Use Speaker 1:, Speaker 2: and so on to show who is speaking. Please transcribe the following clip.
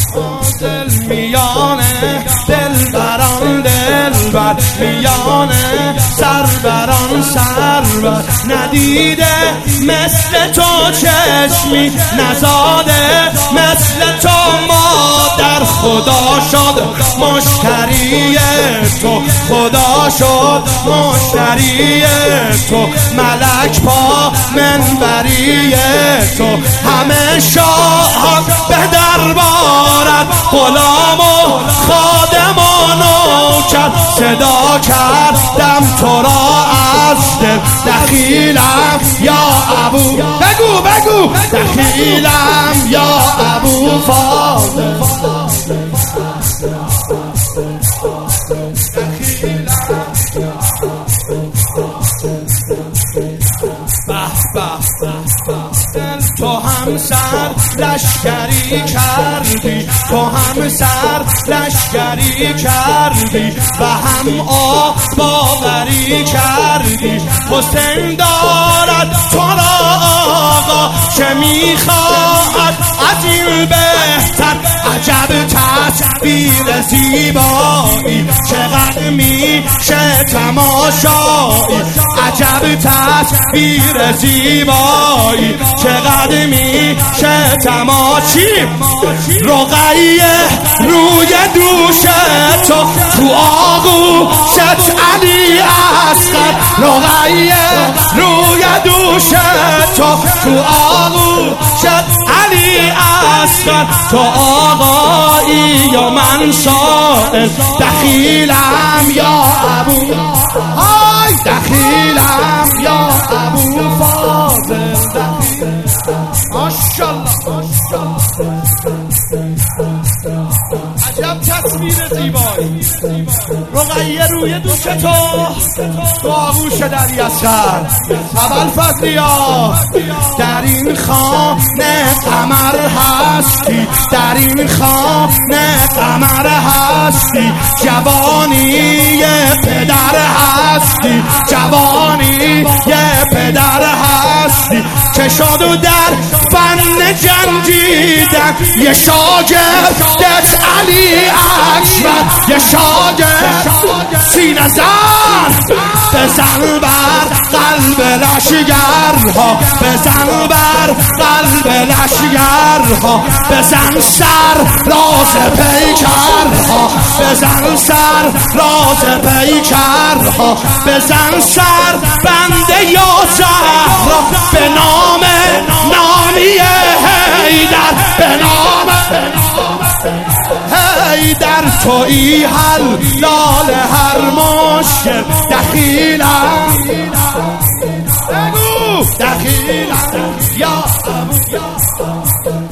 Speaker 1: دل میانه دلبران دلبر میانه سربران سربر ندیده مثل تو چشمی نزاده مثل تو مادر خدا شد مشتری تو خدا شد مشتری تو ملک پا منبری تو همه شاهان به دربارت غلام و خادم و نوکر صدا کردم تو را از دل دخیلم یا ابو بگو دخیلم یا ابو فاضل تو هم سر لشکری کردی تو هم سر لشکری کردی و هم باوری کردی حسین دارد تو را آقا چه میخواهد از این بهتر عجب تصویر زیبایی چقدر میشه تماشایی عجب تصویر زیبایی چقدر میشه تماشی رقیه روی دوش تو آغوشت علی اصغر رقیه روی دوش تو آغوشت علی اصغر تو آقایی و من سائل دخیلم یا ابو دخیلم یا ابو فاضل ماشاءالله عجب تصویر زیبایی رقیه روی دوش تو آغوش علی اصغر ابوالفضلیا در این خانه قمر هستی در این خانه قمر هستی جوانی پدر هستی جوانی پدر هستی که شد و در فن جنگیدن یه شاگردت علی اکبر یه شاگرد سینه زن بزن بر قلب لشگرها بزن بر قلب لشگرها بزن سر راز پیکرها بزن سر راز پیکرها بزن سر بنده یا زهرا به نام نامی حیدر به نام حیدر تویی حلال هر مشکل دخیلم بگو دخیلم یا ابو